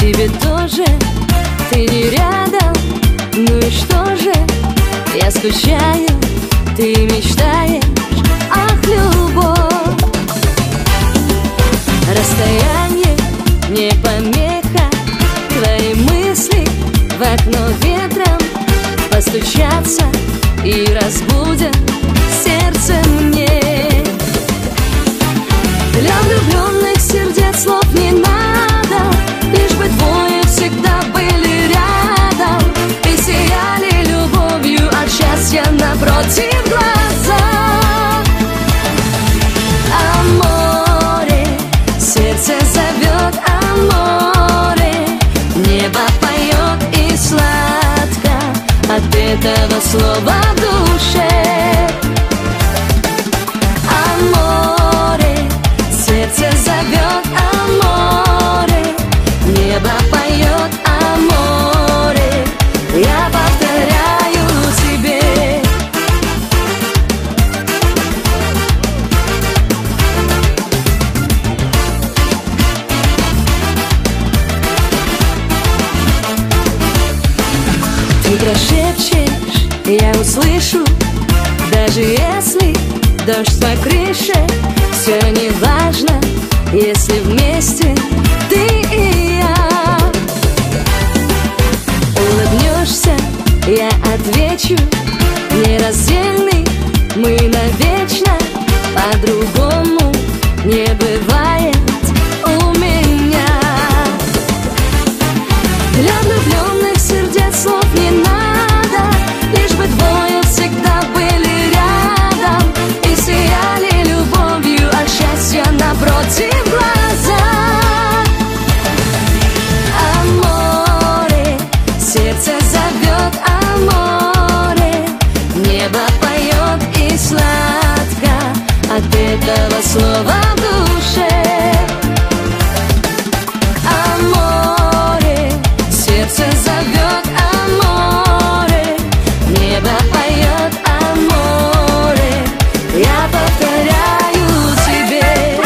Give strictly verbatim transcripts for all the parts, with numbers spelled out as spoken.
тебе тоже, ты не рядом. Ну и что же, я скучаю, ты мечтаешь, ах, любовь. Расстояние не помеха, твои мысли в окно ветром постучатся и разбудят сердце мне. Для влюбленных сердец слов не надо, лишь бы двое всегда были рядом и сияли любовью от счастья напротив глаза. Аморе, сердце зовет, аморе, небо поет и сладко от этого слова в душе. Аморе, сердце зовет, аморе, небо поет, аморе, я повторяю тебе. Ты прошепчешь, я услышу, даже если дождь по крыше, все не важно, если вместе ты и я. Улыбнешься, я отвечу, нераздельны мы навечно, по-другому не бывает у меня. Для влюбленных сердец слов не надо, лишь бы двое всегда были рядом и сияли любовью от счастья напротив глаза. Аморе, сердце зовет, аморе, небо поет и сладко от этого слова в душе. Аморе, сердце зовет, аморе, небо поет, аморе, я повторяю тебе.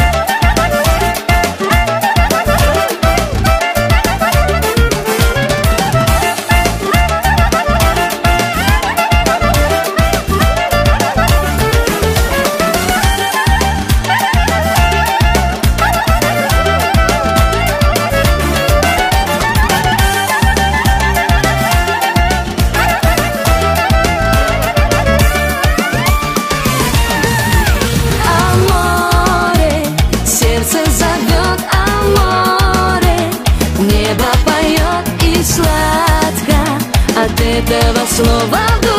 Аморе, сердце зовет, аморе, небо поет и сладко от этого слова в душе.